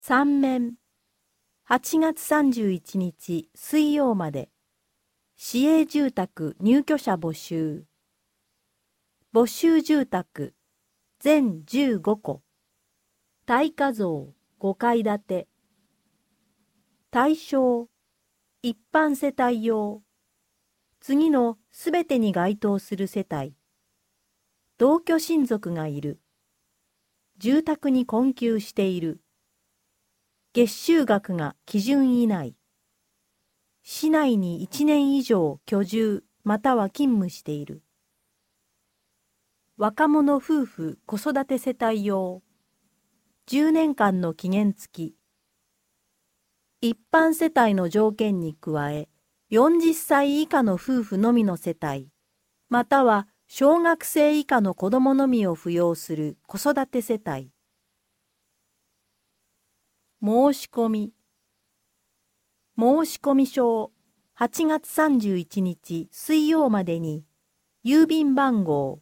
3面8月31日水曜まで市営住宅入居者募集募集住宅全15戸耐火造5階建て対象一般世帯用次のすべてに該当する世帯同居親族がいる住宅に困窮している月収額が基準以内市内に1年以上居住または勤務している若者夫婦子育て世帯用10年間の期限付き一般世帯の条件に加え40歳以下の夫婦のみの世帯または小学生以下の子供のみを扶養する子育て世帯申し込み書8月31日水曜までに郵便番号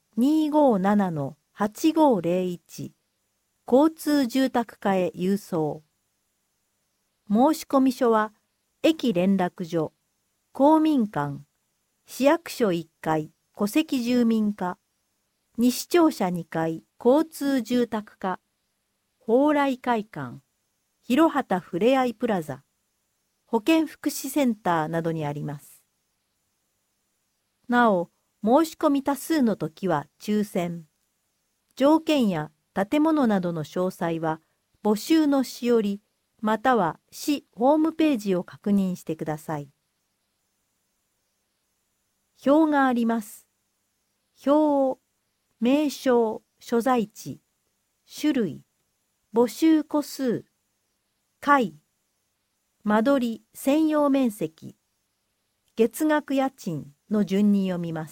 257-8501 交通住宅課へ郵送申込書は駅連絡所公民館市役所1階戸籍住民課西庁舎2階交通住宅課蓬莱会館広畑ふれあいプラザ保健福祉センターなどにあります。なお、申し込み多数の時は抽選。条件や建物などの詳細は募集のしおりまたは市ホームページを確認してください。表があります。表を名称、所在地、種類、募集戸数、階、間取り専用面積、月額家賃の順に読みます。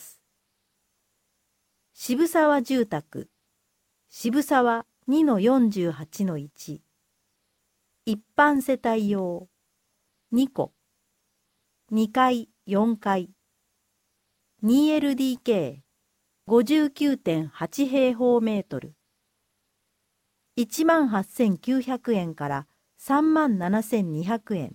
渋沢住宅、渋沢 2-48-1、一般世帯用、2戸、2階、4階、2LDK、59.8 平方メートル、18,900円から37,200円。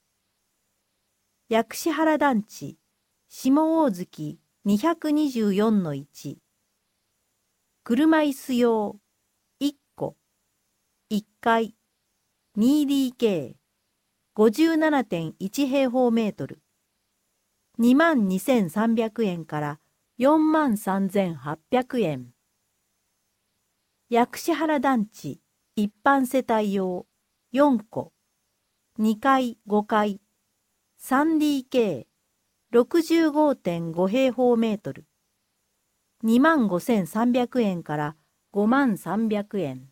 薬師原団地、下大月 224-1。車椅子用、1戸、1階、2DK、57.1 平方メートル。22,300円から43,800円。薬師原団地、一般世帯用、4戸、2階、5階、3DK、65.5 平方メートル。25,300円から53,300円。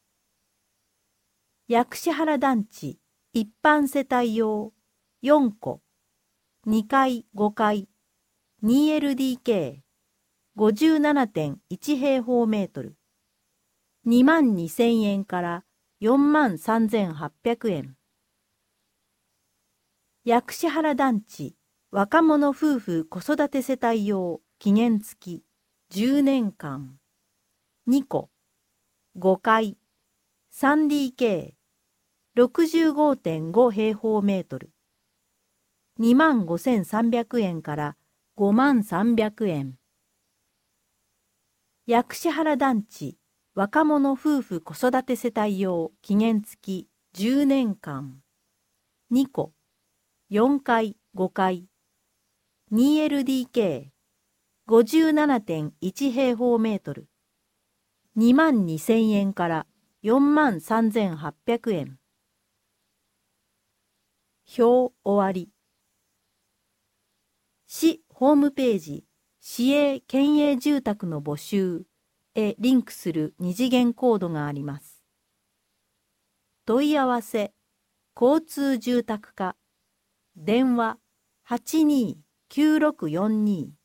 薬師原団地、一般世帯用、4戸、2階、5階、2LDK、57.1 平方メートル。22,000円から43,800円。薬師原団地、若者夫婦子育て世帯用、期限付き、10年間。2戸、5階、3DK、65.5 平方メートル。25,300円から53,300円。薬師原団地、若者夫婦子育て世帯用期限付き10年間。2戸、4階、5階、2LDK、57.1 平方メートル。22,000円から43,800円。表終わり。市ホームページ、市営県営住宅の募集へリンクする二次元コードがあります。問い合わせ、交通住宅課、電話82-9642